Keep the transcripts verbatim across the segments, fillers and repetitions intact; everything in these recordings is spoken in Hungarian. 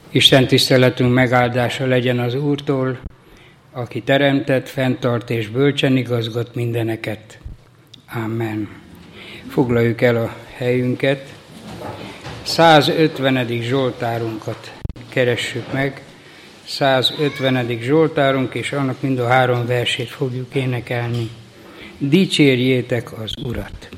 Isten tiszteletünk megáldása legyen az Úrtól, aki teremtett, fenntart és bölcsen igazgat mindeneket. Amen. Foglaljuk el a helyünket. százötvenedik Zsoltárunkat keressük meg. százötvenedik Zsoltárunk, és annak mind a három versét fogjuk énekelni. Dicsérjétek az Urat!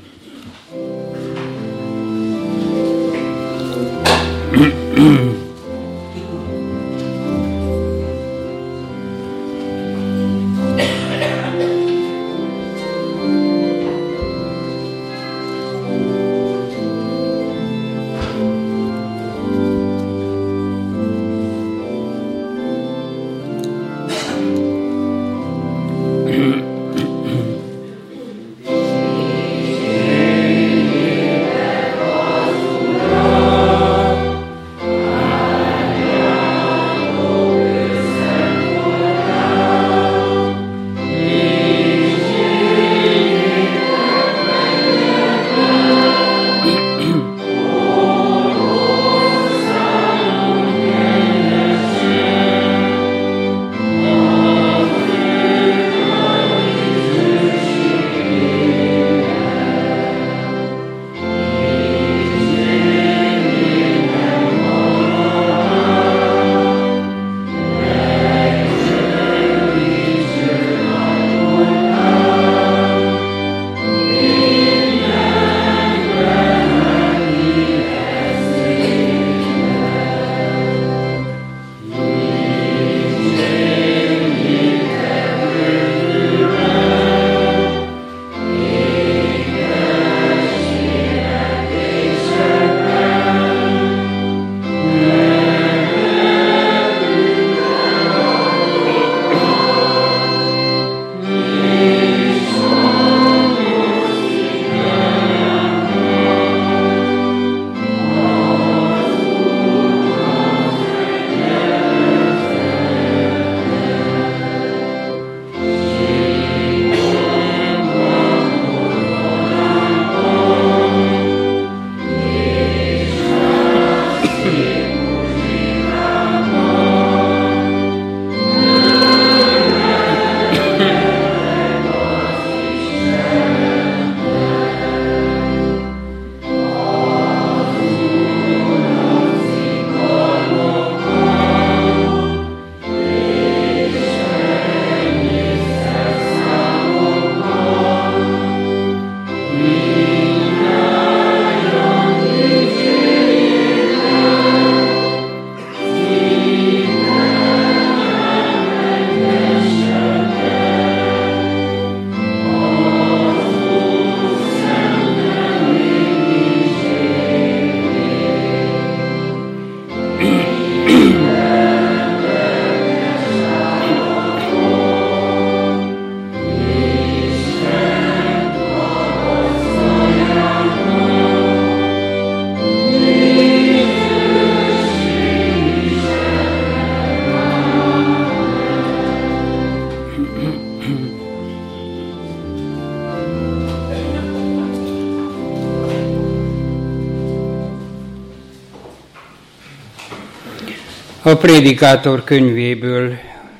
A Prédikátor könyvéből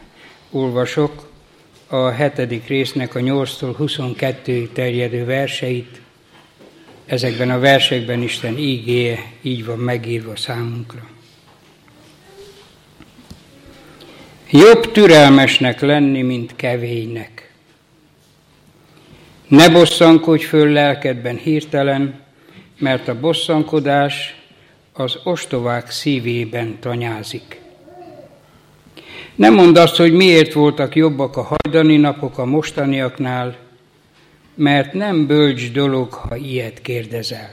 olvasok a hetedik résznek a nyolctól huszonkettőig terjedő verseit. Ezekben a versekben Isten ígéje így van megírva számunkra. Jobb türelmesnek lenni, mint kevélynek. Ne bosszankodj föl lelkedben hirtelen, mert a bosszankodás az ostobák szívében tanyázik. Nem mondd azt, hogy miért voltak jobbak a hajdani napok a mostaniaknál, mert nem bölcs dolog, ha ilyet kérdezel.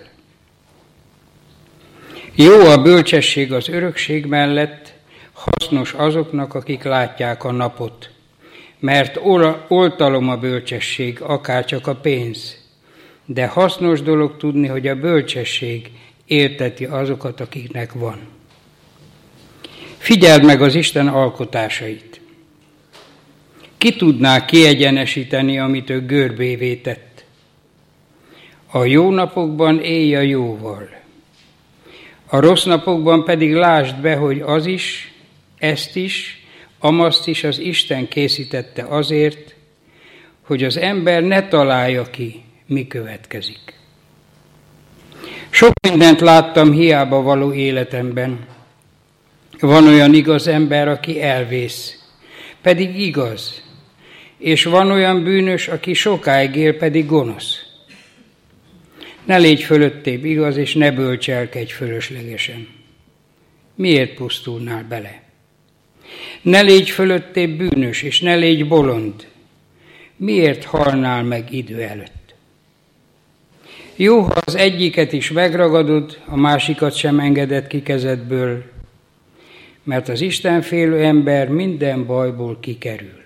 Jó a bölcsesség az örökség mellett, hasznos azoknak, akik látják a napot, mert oltalom a bölcsesség, akárcsak a pénz, de hasznos dolog tudni, hogy a bölcsesség élteti azokat, akiknek van. Figyeld meg az Isten alkotásait. Ki tudná kiegyenesíteni, amit ő görbévé tett? A jó napokban élj a jóval. A rossz napokban pedig lásd be, hogy az is, ezt is, amazt is az Isten készítette azért, hogy az ember ne találja ki, mi következik. Sok mindent láttam hiába való életemben. Van olyan igaz ember, aki elvész, pedig igaz, és van olyan bűnös, aki sokáig él, pedig gonosz. Ne légy fölöttébb igaz, és ne bölcselkedj fölöslegesen. Miért pusztulnál bele? Ne légy fölöttébb bűnös, és ne légy bolond. Miért halnál meg idő előtt? Jó, ha az egyiket is megragadod, a másikat sem engeded ki kezedből, mert az istenfélő ember minden bajból kikerül.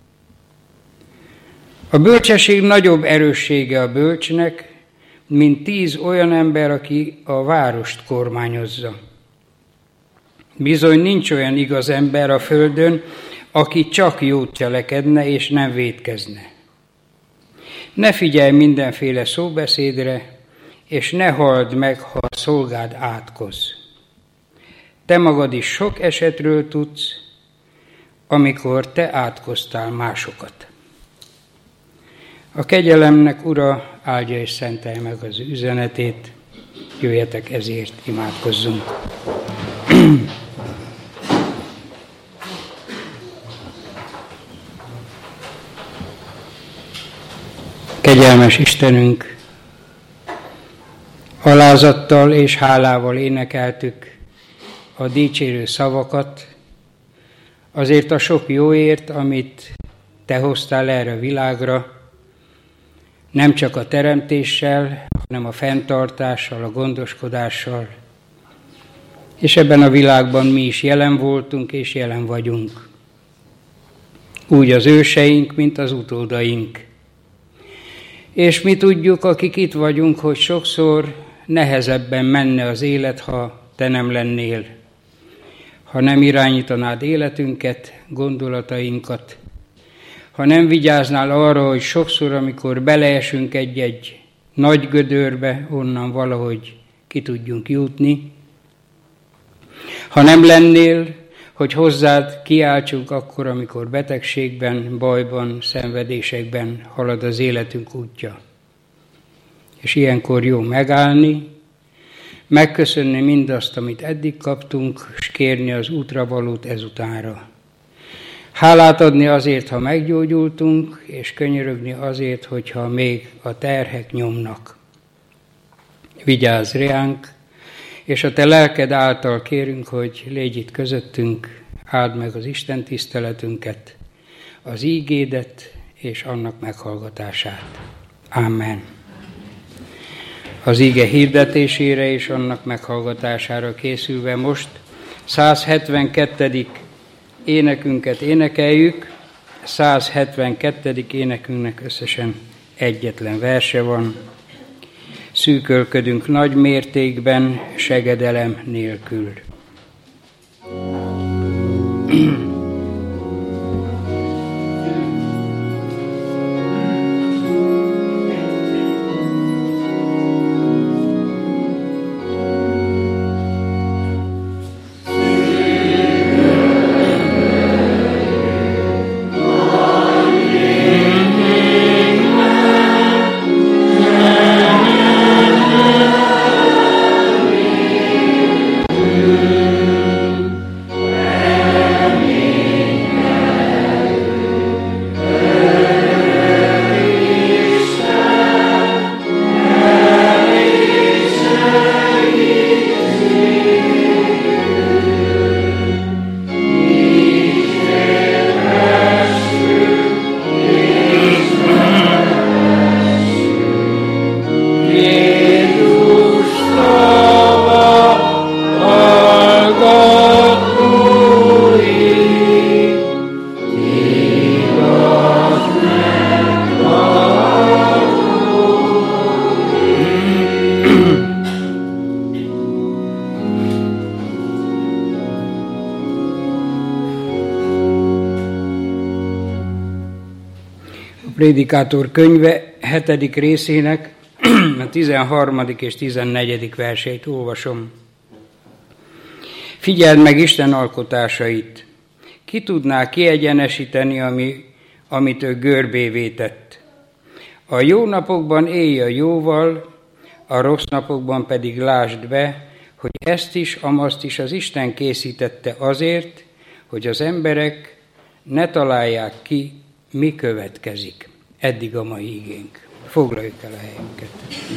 A bölcsesség nagyobb erőssége a bölcsnek, mint tíz olyan ember, aki a várost kormányozza. Bizony nincs olyan igaz ember a földön, aki csak jót cselekedne és nem vétkezne. Ne figyelj mindenféle szóbeszédre, és ne halld meg, ha a szolgád átkoz. Te magad is sok esetről tudsz, amikor te átkoztál másokat. A kegyelemnek Ura áldja és szentelj meg az üzenetét, jöjjetek ezért, imádkozzunk. Kegyelmes Istenünk, alázattal és hálával énekeltük a dicsérő szavakat, azért a sok jóért, amit Te hoztál erre a világra, nem csak a teremtéssel, hanem a fenntartással, a gondoskodással. És ebben a világban mi is jelen voltunk és jelen vagyunk. Úgy az őseink, mint az utódaink. És mi tudjuk, akik itt vagyunk, hogy sokszor nehezebben menne az élet, ha Te nem lennél. Ha nem irányítanád életünket, gondolatainkat, ha nem vigyáznál arra, hogy sokszor, amikor beleesünk egy-egy nagy gödörbe, onnan valahogy ki tudjunk jutni. Ha nem lennél, hogy hozzád kiáltsunk akkor, amikor betegségben, bajban, szenvedésekben halad az életünk útja. És ilyenkor jó megállni, megköszönni mindazt, amit eddig kaptunk, és kérni az útravalót ezutánra. Hálát adni azért, ha meggyógyultunk, és könyörögni azért, hogyha még a terhek nyomnak. Vigyázz ránk, és a Te lelked által kérünk, hogy légy itt közöttünk, áld meg az Isten tiszteletünket, az ígédet és annak meghallgatását. Amen. Az íge hirdetésére és annak meghallgatására készülve most száz hetvenkettedik énekünket énekeljük. száz hetvenkettedik énekünknek összesen egyetlen verse van. Szűkölködünk nagy mértékben, segedelem nélkül. Prédikátor könyve hetedik részének a tizenharmadik és tizennegyedik verseit olvasom. Figyeld meg Isten alkotásait. Ki tudná kiegyenesíteni, ami, amit ő görbévé tett? A jó napokban élj a jóval, a rossz napokban pedig lásd be, hogy ezt is, amazt is az Isten készítette azért, hogy az emberek ne találják ki, mi következik. Eddig a mai igénk. Foglaljuk el a helyünket.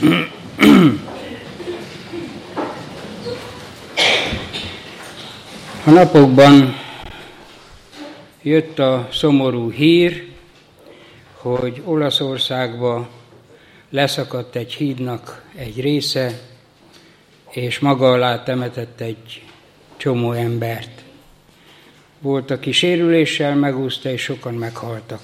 A napokban jött a szomorú hír, hogy Olaszországba leszakadt egy hídnak egy része, és maga alá temetett egy csomó embert. Volt, aki sérüléssel megúszta, és sokan meghaltak.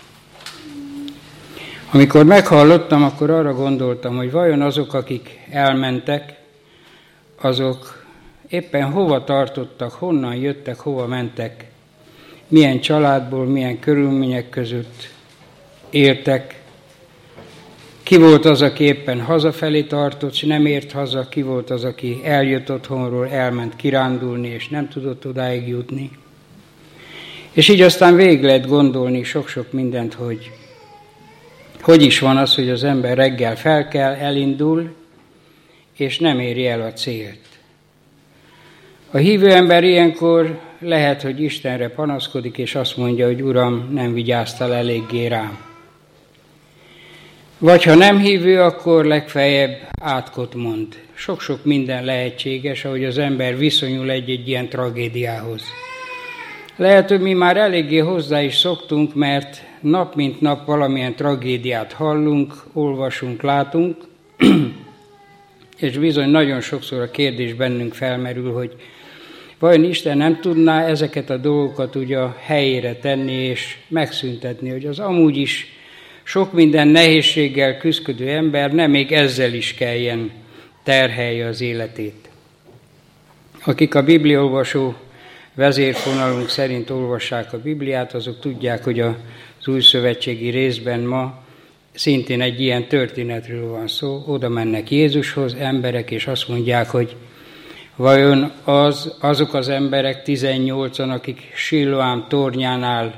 Amikor meghallottam, akkor arra gondoltam, hogy vajon azok, akik elmentek, azok éppen hova tartottak, honnan jöttek, hova mentek, milyen családból, milyen körülmények között éltek. Ki volt az, aki éppen hazafelé tartott, és nem ért haza, ki volt az, aki eljött otthonról, elment kirándulni, és nem tudott odáig jutni. És így aztán végig lehet gondolni sok-sok mindent, hogy hogy is van az, hogy az ember reggel felkel, elindul, és nem éri el a célt. A hívő ember ilyenkor lehet, hogy Istenre panaszkodik, és azt mondja, hogy Uram, nem vigyáztál eléggé rám. Vagy ha nem hívő, akkor legfeljebb átkot mond. Sok-sok minden lehetséges, ahogy az ember viszonyul egy-egy ilyen tragédiához. Lehet, hogy mi már eléggé hozzá is szoktunk, mert nap mint nap valamilyen tragédiát hallunk, olvasunk, látunk, és bizony nagyon sokszor a kérdés bennünk felmerül, hogy vajon Isten nem tudná ezeket a dolgokat ugye a helyére tenni és megszüntetni, hogy az amúgy is sok minden nehézséggel küzdködő ember nem még ezzel is kelljen terhelje az életét. Akik a bibliaolvasó vezérfonalunk szerint olvassák a Bibliát, azok tudják, hogy az újszövetségi részben ma szintén egy ilyen történetről van szó. Oda mennek Jézushoz emberek, és azt mondják, hogy vajon az, azok az emberek tizennyolcan, akik Siloám tornyánál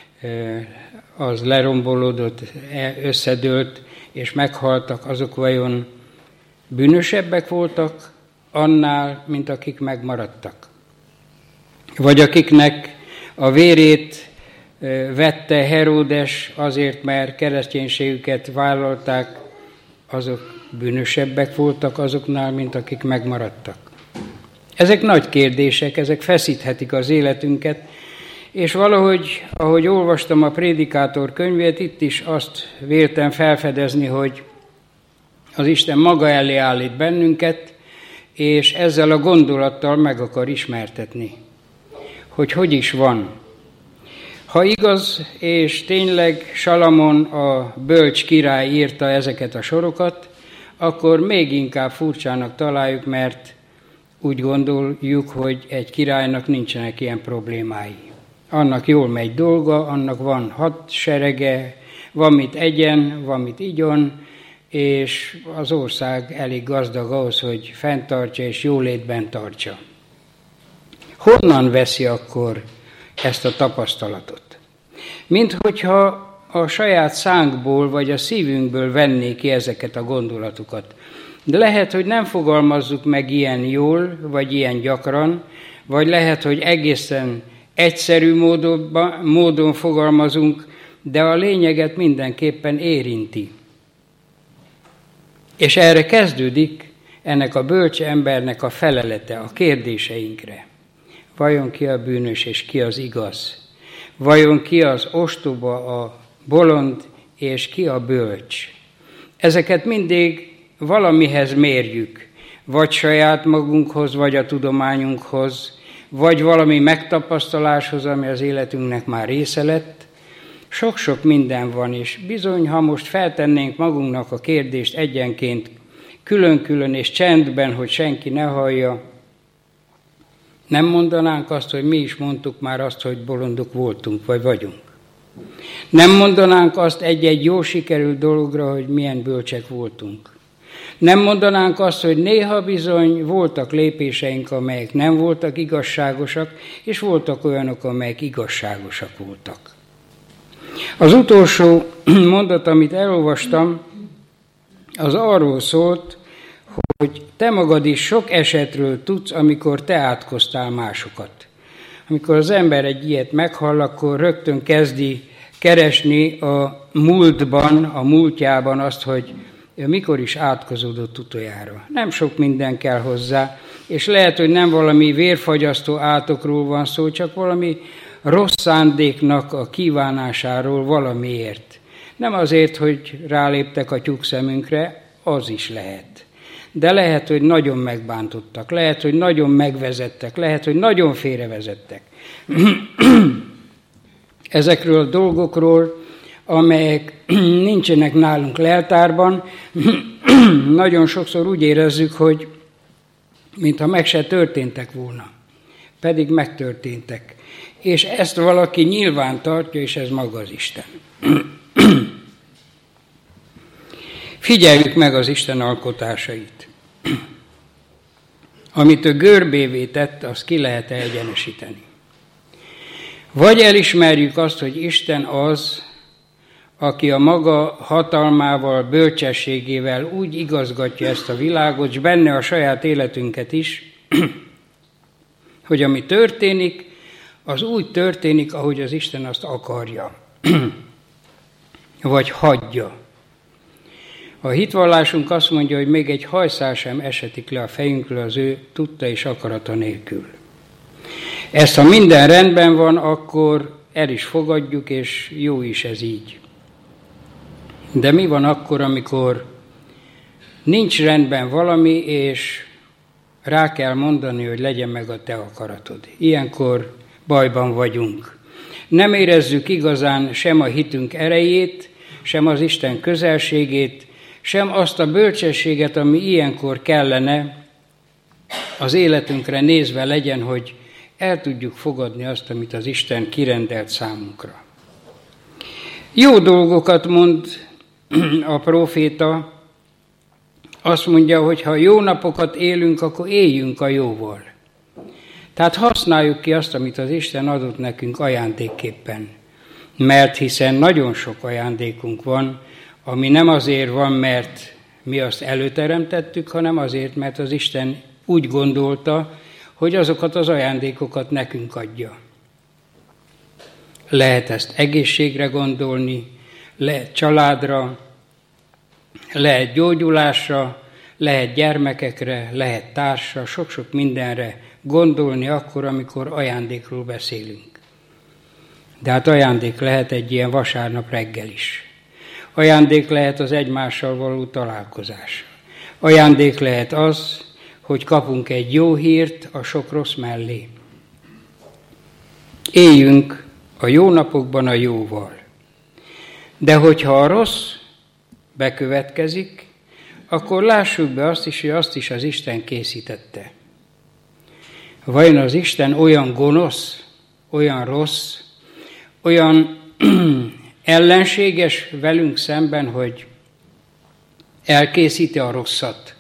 az lerombolódott, összedőlt, és meghaltak, azok vajon bűnösebbek voltak annál, mint akik megmaradtak? Vagy akiknek a vérét vette Heródes azért, mert kereszténységüket vállalták, azok bűnösebbek voltak azoknál, mint akik megmaradtak. Ezek nagy kérdések, ezek feszíthetik az életünket, és valahogy, ahogy olvastam a Prédikátor könyvét, itt is azt véltem felfedezni, hogy az Isten maga elé állít bennünket, és ezzel a gondolattal meg akar ismertetni, hogy hogy is van. Ha igaz, és tényleg Salamon a bölcs király írta ezeket a sorokat, akkor még inkább furcsának találjuk, mert úgy gondoljuk, hogy egy királynak nincsenek ilyen problémái. Annak jól megy dolga, annak van hadserege, van mit egyen, van mit igyon, és az ország elég gazdag ahhoz, hogy fenntartsa és jólétben tartsa. Honnan veszi akkor ezt a tapasztalatot? Mint hogyha a saját szánkból vagy a szívünkből venné ki ezeket a gondolatokat. De lehet, hogy nem fogalmazzuk meg ilyen jól, vagy ilyen gyakran, vagy lehet, hogy egészen egyszerű módon, módon fogalmazunk, de a lényeget mindenképpen érinti. És erre kezdődik ennek a bölcs embernek a felelete a kérdéseinkre. Vajon ki a bűnös és ki az igaz? Vajon ki az ostoba, a bolond és ki a bölcs? Ezeket mindig valamihez mérjük, vagy saját magunkhoz, vagy a tudományunkhoz, vagy valami megtapasztaláshoz, ami az életünknek már része lett. Sok-sok minden van, és bizony, ha most feltennénk magunknak a kérdést egyenként, külön-külön és csendben, hogy senki ne hallja, nem mondanánk azt, hogy mi is mondtuk már azt, hogy bolondok voltunk, vagy vagyunk. Nem mondanánk azt egy-egy jó sikerült dologra, hogy milyen bölcsek voltunk. Nem mondanánk azt, hogy néha bizony voltak lépéseink, amelyek nem voltak igazságosak, és voltak olyanok, amelyek igazságosak voltak. Az utolsó mondat, amit elolvastam, az arról szólt, hogy te magad is sok esetről tudsz, amikor te átkoztál másokat. Amikor az ember egy ilyet meghall, akkor rögtön kezdi keresni a múltban, a múltjában azt, hogy mikor is átkozódott utoljára. Nem sok minden kell hozzá, és lehet, hogy nem valami vérfagyasztó átokról van szó, csak valami rossz szándéknak a kívánásáról valamiért. Nem azért, hogy ráléptek a tyúkszemünkre, az is lehet. De lehet, hogy nagyon megbántottak, lehet, hogy nagyon megvezettek, lehet, hogy nagyon félrevezettek. Ezekről a dolgokról, amelyek nincsenek nálunk leltárban, nagyon sokszor úgy érezzük, hogy mintha meg se történtek volna, pedig megtörténtek. És ezt valaki nyilván tartja, és ez maga az Isten. Figyeljük meg az Isten alkotásait. Amit ő görbévé tett, azt ki lehet egyenesíteni. Vagy elismerjük azt, hogy Isten az, aki a maga hatalmával, bölcsességével úgy igazgatja ezt a világot, és benne a saját életünket is, hogy ami történik, az úgy történik, ahogy az Isten azt akarja, vagy hagyja. A hitvallásunk azt mondja, hogy még egy hajszál sem esetik le a fejünkről az ő tudta és akarata nélkül. Ezt, ha minden rendben van, akkor el is fogadjuk, és jó is ez így. De mi van akkor, amikor nincs rendben valami, és rá kell mondani, hogy legyen meg a te akaratod? Ilyenkor bajban vagyunk. Nem érezzük igazán sem a hitünk erejét, sem az Isten közelségét, sem azt a bölcsességet, ami ilyenkor kellene az életünkre nézve legyen, hogy el tudjuk fogadni azt, amit az Isten kirendelt számunkra. Jó dolgokat mond a próféta, azt mondja, hogy ha jó napokat élünk, akkor éljünk a jóval. Tehát használjuk ki azt, amit az Isten adott nekünk ajándékképpen. Mert hiszen nagyon sok ajándékunk van, ami nem azért van, mert mi azt előteremtettük, hanem azért, mert az Isten úgy gondolta, hogy azokat az ajándékokat nekünk adja. Lehet ezt egészségre gondolni, lehet családra, lehet gyógyulásra, lehet gyermekekre, lehet társra, sok-sok mindenre gondolni akkor, amikor ajándékról beszélünk. De hát ajándék lehet egy ilyen vasárnap reggel is. Ajándék lehet az egymással való találkozás. Ajándék lehet az, hogy kapunk egy jó hírt a sok rossz mellé. Éljünk a jó napokban a jóval. De hogyha a rossz bekövetkezik, akkor lássuk be azt is, hogy azt is az Isten készítette. Vajon az Isten olyan gonosz, olyan rossz, olyan ellenséges velünk szemben, hogy elkészíti a rosszat?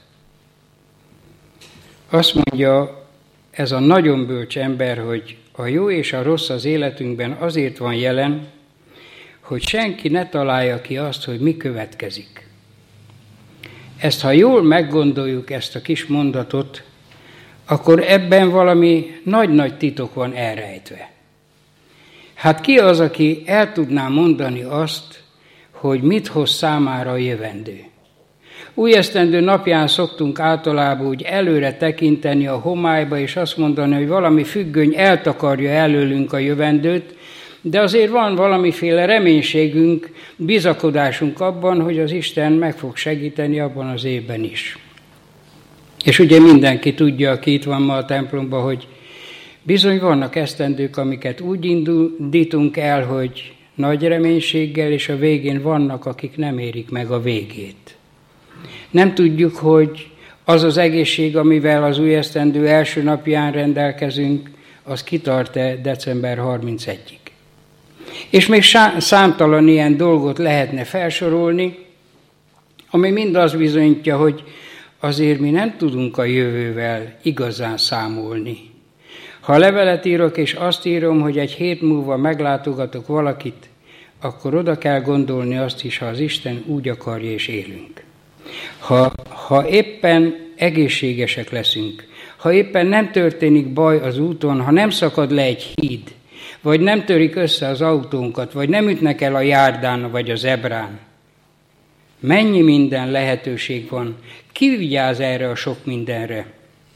Azt mondja ez a nagyon bölcs ember, hogy a jó és a rossz az életünkben azért van jelen, hogy senki ne találja ki azt, hogy mi következik. Ezt, ha jól meggondoljuk, ezt a kis mondatot, akkor ebben valami nagy-nagy titok van elrejtve. Hát ki az, aki el tudná mondani azt, hogy mit hoz számára a jövendő? Újesztendő napján szoktunk általában úgy előre tekinteni a homályba, és azt mondani, hogy valami függöny eltakarja előlünk a jövendőt, de azért van valamiféle reménységünk, bizakodásunk abban, hogy az Isten meg fog segíteni abban az évben is. És ugye mindenki tudja, aki itt van ma a templomban, hogy bizony vannak esztendők, amiket úgy indítunk el, hogy nagy reménységgel, és a végén vannak, akik nem érik meg a végét. Nem tudjuk, hogy az az egészség, amivel az új esztendő első napján rendelkezünk, az kitart-e december harmincegyedikéig. És még számtalan ilyen dolgot lehetne felsorolni, ami mind azt bizonyítja, hogy azért mi nem tudunk a jövővel igazán számolni. Ha levelet írok, és azt írom, hogy egy hét múlva meglátogatok valakit, akkor oda kell gondolni azt is, ha az Isten úgy akarja, és élünk. Ha, ha éppen egészségesek leszünk, ha éppen nem történik baj az úton, ha nem szakad le egy híd, vagy nem törik össze az autónkat, vagy nem ütnek el a járdán, vagy a zebrán, mennyi minden lehetőség van, ki vigyáz erre a sok mindenre?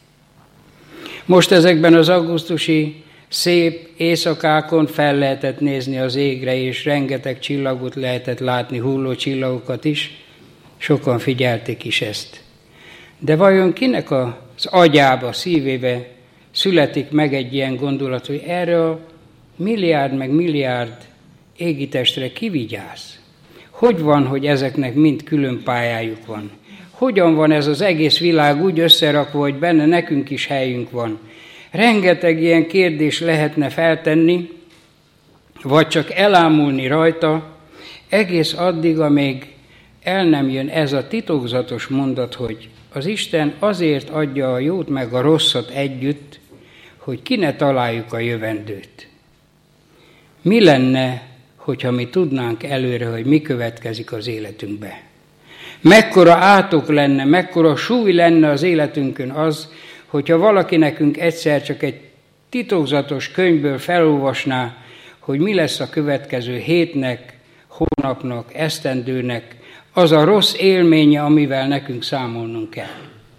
Most ezekben az augusztusi szép éjszakákon fel lehetett nézni az égre, és rengeteg csillagot lehetett látni, hulló csillagokat is. Sokan figyelték is ezt. De vajon kinek az agyába, szívébe születik meg egy ilyen gondolat, hogy erre a milliárd meg milliárd égitestre ki vigyáz? Hogy van, hogy ezeknek mind külön pályájuk van? Hogyan van ez az egész világ úgy összerakva, hogy benne nekünk is helyünk van? Rengeteg ilyen kérdés lehetne feltenni, vagy csak elámulni rajta, egész addig, amíg el nem jön ez a titokzatos mondat, hogy az Isten azért adja a jót meg a rosszat együtt, hogy ki ne találjuk a jövendőt. Mi lenne, hogyha mi tudnánk előre, hogy mi következik az életünkbe? Mekkora átok lenne, mekkora súly lenne az életünkön az, hogyha valaki nekünk egyszer csak egy titokzatos könyvből felolvasná, hogy mi lesz a következő hétnek, hónapnak, esztendőnek, az a rossz élménye, amivel nekünk számolnunk kell.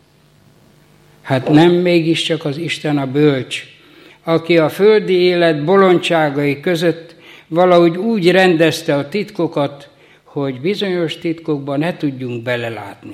Hát nem mégiscsak az Isten a bölcs, aki a földi élet bolondságai között valahogy úgy rendezte a titkokat, hogy bizonyos titkokban ne tudjunk belelátni.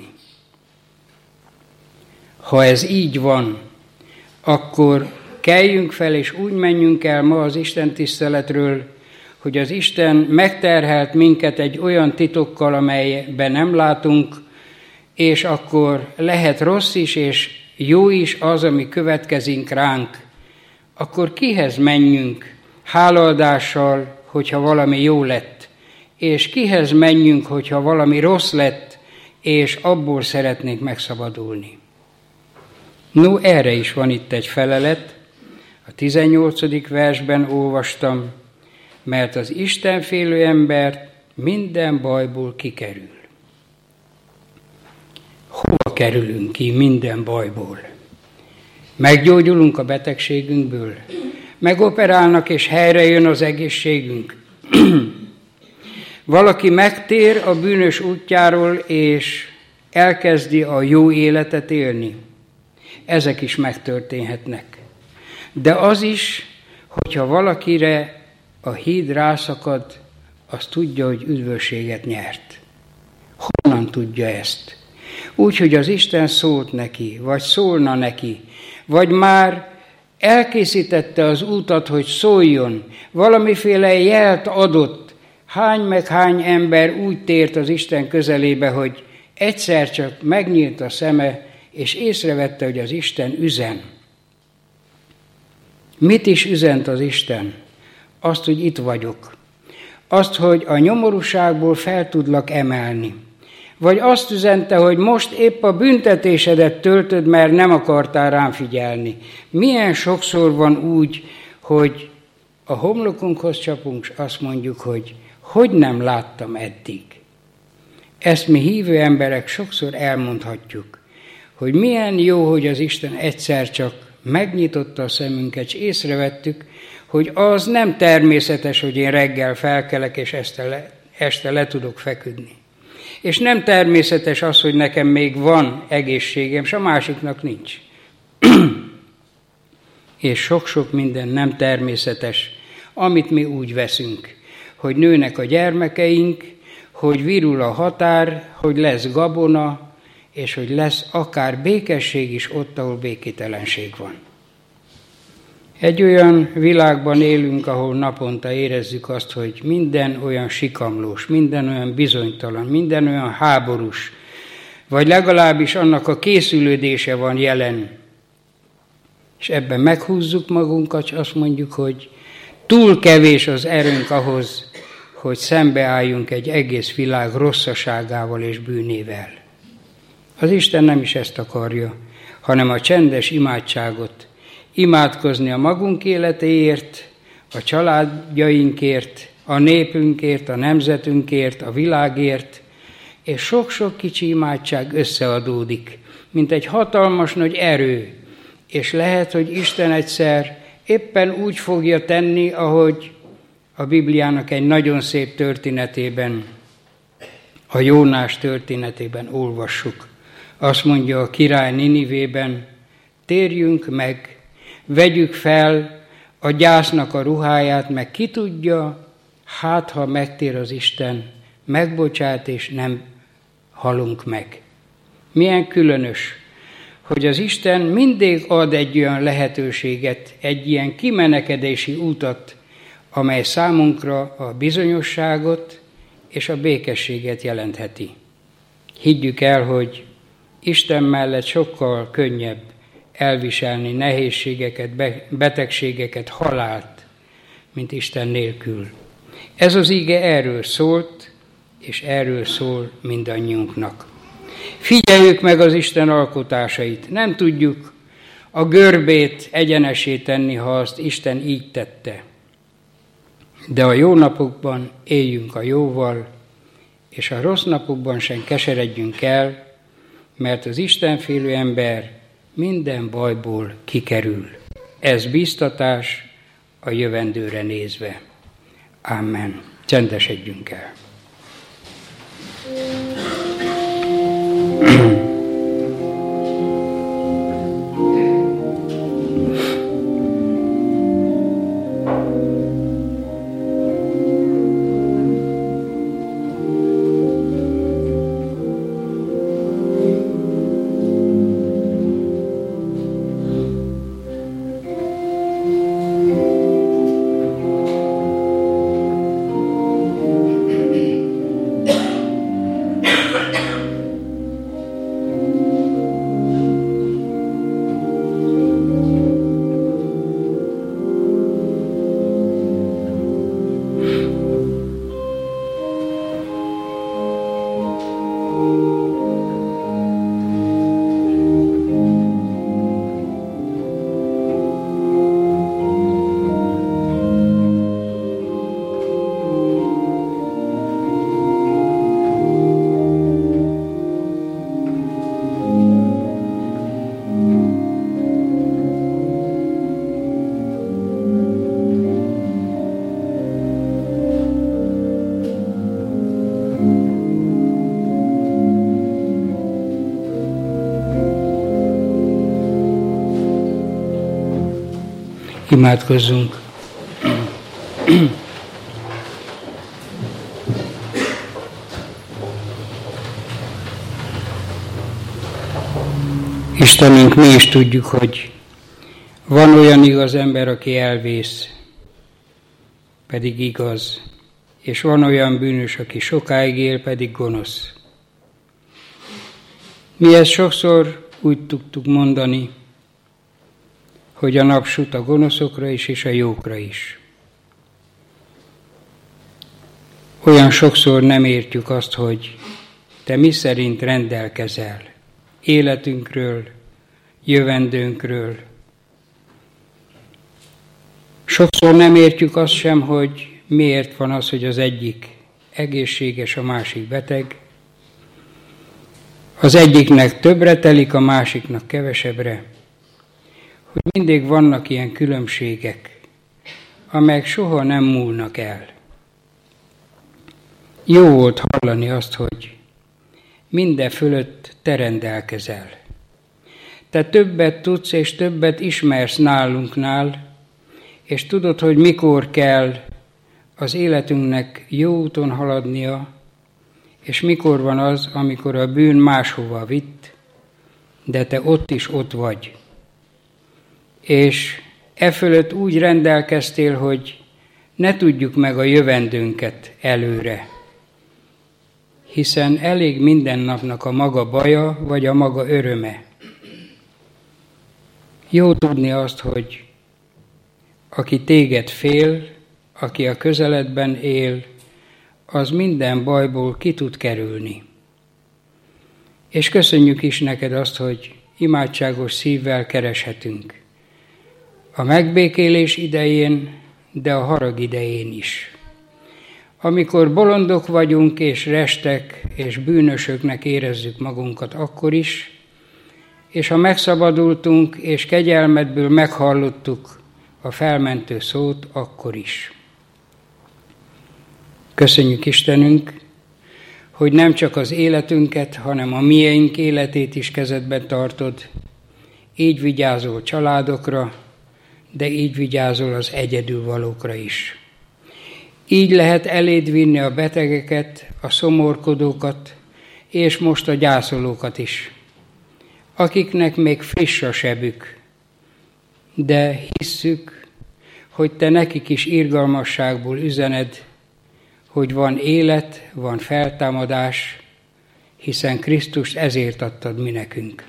Ha ez így van, akkor keljünk fel, és úgy menjünk el ma az Isten tiszteletről, hogy az Isten megterhelt minket egy olyan titokkal, amelyben nem látunk, és akkor lehet rossz is, és jó is az, ami következik ránk. Akkor kihez menjünk hálaadással, hogyha valami jó lett, és kihez menjünk, hogyha valami rossz lett, és abból szeretnénk megszabadulni. No, erre is van itt egy felelet, a tizennyolcadik versben olvastam, mert az istenfélő ember minden bajból kikerül. Hova kerülünk ki minden bajból? Meggyógyulunk a betegségünkből? Megoperálnak és helyre jön az egészségünk? Valaki megtér a bűnös útjáról és elkezdi a jó életet élni? Ezek is megtörténhetnek. De az is, hogyha valakire a híd rászakad, az tudja, hogy üdvösséget nyert. Honnan tudja ezt? Úgy, hogy az Isten szólt neki, vagy szólna neki, vagy már elkészítette az útat, hogy szóljon, valamiféle jelt adott. Hány meg hány ember úgy tért az Isten közelébe, hogy egyszer csak megnyílt a szeme, és észrevette, hogy az Isten üzen. Mit is üzent az Isten? Azt, hogy itt vagyok. Azt, hogy a nyomorúságból fel tudlak emelni. Vagy azt üzente, hogy most épp a büntetésedet töltöd, mert nem akartál rám figyelni. Milyen sokszor van úgy, hogy a homlokunkhoz csapunk, és azt mondjuk, hogy hogy nem láttam eddig. Ezt mi hívő emberek sokszor elmondhatjuk, hogy milyen jó, hogy az Isten egyszer csak megnyitotta a szemünket, és észrevettük, hogy az nem természetes, hogy én reggel felkelek, és este le, este le tudok feküdni. És nem természetes az, hogy nekem még van egészségem, és a másiknak nincs. És sok-sok minden nem természetes, amit mi úgy veszünk, hogy nőnek a gyermekeink, hogy virul a határ, hogy lesz gabona, és hogy lesz akár békesség is ott, ahol békételenség van. Egy olyan világban élünk, ahol naponta érezzük azt, hogy minden olyan sikamlós, minden olyan bizonytalan, minden olyan háborús, vagy legalábbis annak a készülődése van jelen. És ebben meghúzzuk magunkat, és azt mondjuk, hogy túl kevés az erőnk ahhoz, hogy szembeálljunk egy egész világ rosszaságával és bűnével. Az Isten nem is ezt akarja, hanem a csendes imádságot. Imádkozni a magunk életéért, a családjainkért, a népünkért, a nemzetünkért, a világért, és sok-sok kicsi imádság összeadódik, mint egy hatalmas nagy erő, és lehet, hogy Isten egyszer éppen úgy fogja tenni, ahogy a Bibliának egy nagyon szép történetében, a Jónás történetében olvassuk. Azt mondja a király Ninivében, térjünk meg, vegyük fel a gyásznak a ruháját, meg ki tudja, hát ha megtér az Isten, megbocsát és nem halunk meg. Milyen különös, hogy az Isten mindig ad egy olyan lehetőséget, egy ilyen kimenekedési útat, amely számunkra a bizonyosságot és a békességet jelentheti. Higgyük el, hogy Isten mellett sokkal könnyebb elviselni nehézségeket, betegségeket, halált, mint Isten nélkül. Ez az ige erről szólt, és erről szól mindannyiunknak. Figyeljük meg az Isten alkotásait. Nem tudjuk a görbét egyenesé tenni, ha azt Isten így tette. De a jó napokban éljünk a jóval, és a rossz napokban sem keseredjünk el, mert az Istenfélő ember minden bajból kikerül. Ez bíztatás a jövendőre nézve. Amen. Csendesedjünk el. Imádkozzunk. Istenünk, mi is tudjuk, hogy van olyan igaz ember, aki elvész, pedig igaz, és van olyan bűnös, aki sokáig él, pedig gonosz. Mi ezt sokszor úgy tudtuk mondani, hogy a nap süt a gonoszokra is, és a jókra is. Olyan sokszor nem értjük azt, hogy te mi szerint rendelkezel életünkről, jövendőnkről. Sokszor nem értjük azt sem, hogy miért van az, hogy az egyik egészséges, a másik beteg. Az egyiknek többre telik, a másiknak kevesebbre. Hogy mindig vannak ilyen különbségek, amelyek soha nem múlnak el. Jó volt hallani azt, hogy minden fölött te rendelkezel. Te többet tudsz és többet ismersz nálunknál, és tudod, hogy mikor kell az életünknek jó úton haladnia, és mikor van az, amikor a bűn máshova vitt, de te ott is ott vagy. És e fölött úgy rendelkeztél, hogy ne tudjuk meg a jövendőnket előre, hiszen elég minden napnak a maga baja, vagy a maga öröme. Jó tudni azt, hogy aki téged fél, aki a közeledben él, az minden bajból ki tud kerülni. És köszönjük is neked azt, hogy imádságos szívvel kereshetünk. A megbékélés idején, de a harag idején is. Amikor bolondok vagyunk, és restek, és bűnösöknek érezzük magunkat, akkor is, és ha megszabadultunk, és kegyelmedből meghallottuk a felmentő szót, akkor is. Köszönjük Istenünk, hogy nem csak az életünket, hanem a miénk életét is kezedben tartod. Így vigyázol családokra, de így vigyázol az egyedülvalókra is. Így lehet eléd vinni a betegeket, a szomorkodókat, és most a gyászolókat is, akiknek még friss a sebük, de hisszük, hogy te nekik is irgalmasságból üzened, hogy van élet, van feltámadás, hiszen Krisztust ezért adtad mi nekünk.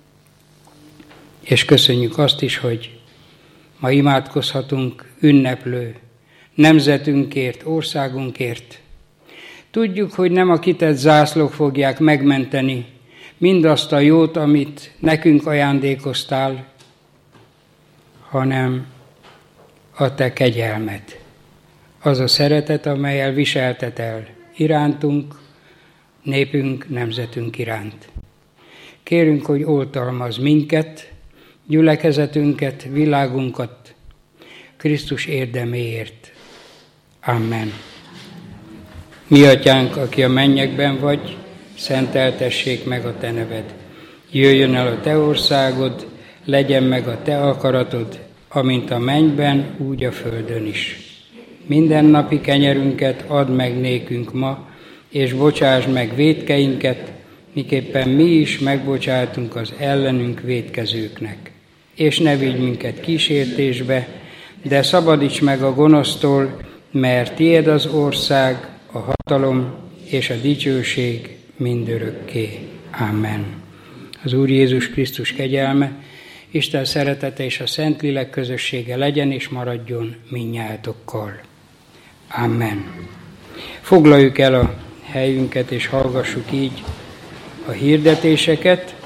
És köszönjük azt is, hogy ma imádkozhatunk ünneplő nemzetünkért, országunkért. Tudjuk, hogy nem a kitett zászlók fogják megmenteni mindazt a jót, amit nekünk ajándékoztál, hanem a te kegyelmed. Az a szeretet, amellyel viseltetel irántunk, népünk, nemzetünk iránt. Kérünk, hogy oltalmazz minket, gyülekezetünket, világunkat, Krisztus érdeméért. Amen. Mi atyánk, aki a mennyekben vagy, szenteltessék meg a te neved. Jöjjön el a te országod, legyen meg a te akaratod, amint a mennyben, úgy a földön is. Mindennapi kenyerünket add meg nékünk ma, és bocsásd meg vétkeinket, miképpen mi is megbocsátunk az ellenünk vétkezőknek. És ne vigy minket kísértésbe, de szabadíts meg a gonosztól, mert tiéd az ország, a hatalom és a dicsőség mindörökké. Amen. Az Úr Jézus Krisztus kegyelme, Isten szeretete és a Szentlélek közössége legyen és maradjon mindnyájatokkal. Amen. Foglaljuk el a helyünket és hallgassuk így a hirdetéseket.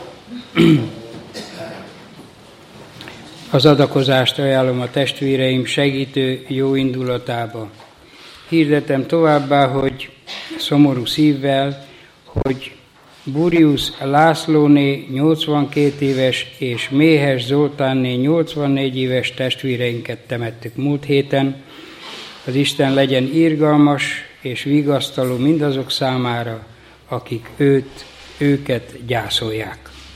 Az adakozást ajánlom a testvéreim segítő jó indulatába. Hirdetem továbbá, hogy szomorú szívvel, hogy Burius Lászlóné nyolcvankét éves és Méhes Zoltánné nyolcvannégy éves testvéreinket temettük múlt héten. Az Isten legyen irgalmas és vigasztaló mindazok számára, akik őt, őket gyászolják.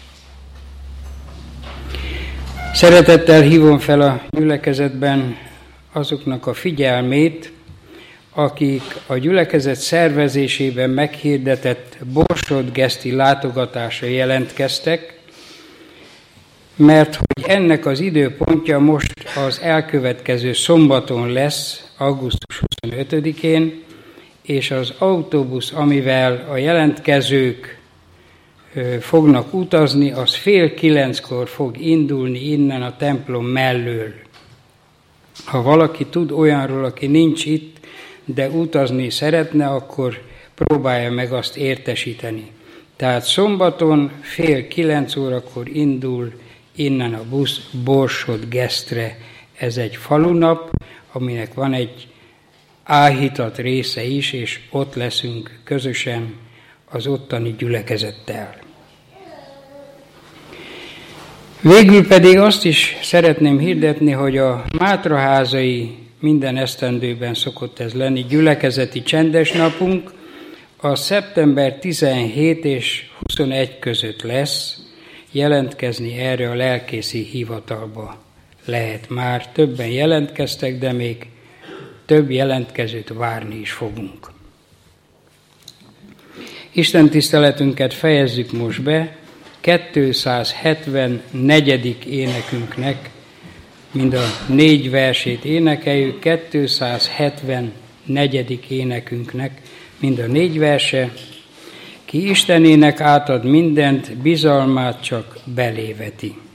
Szeretettel hívom fel a gyülekezetben azoknak a figyelmét, akik a gyülekezet szervezésében meghirdetett Borsod-Geszti látogatásra jelentkeztek, mert hogy ennek az időpontja most az elkövetkező szombaton lesz, augusztus huszonötödikén, és az autóbusz, amivel a jelentkezők fognak utazni, az fél kilenckor fog indulni innen a templom mellől. Ha valaki tud olyanról, aki nincs itt, de utazni szeretne, akkor próbálja meg azt értesíteni. Tehát szombaton fél kilenc órakor indul innen a busz Borsod-Gesztre. Ez egy falunap, aminek van egy áhítat része is, és ott leszünk közösen az ottani gyülekezettel. Végül pedig azt is szeretném hirdetni, hogy a Mátraházai minden esztendőben szokott ez lenni, gyülekezeti csendes napunk, a szeptember tizenhét és huszonegy között lesz. Jelentkezni erre a lelkészi hivatalba lehet már. Többen jelentkeztek, de még több jelentkezőt várni is fogunk. Isten tiszteletünket fejezzük most be kétszázhetvennegyedik énekünknek, mind a négy versét énekeljük, kétszázhetvennegyedik énekünknek, mind a négy verse. Ki Istenének átad mindent, bizalmát csak beléveti.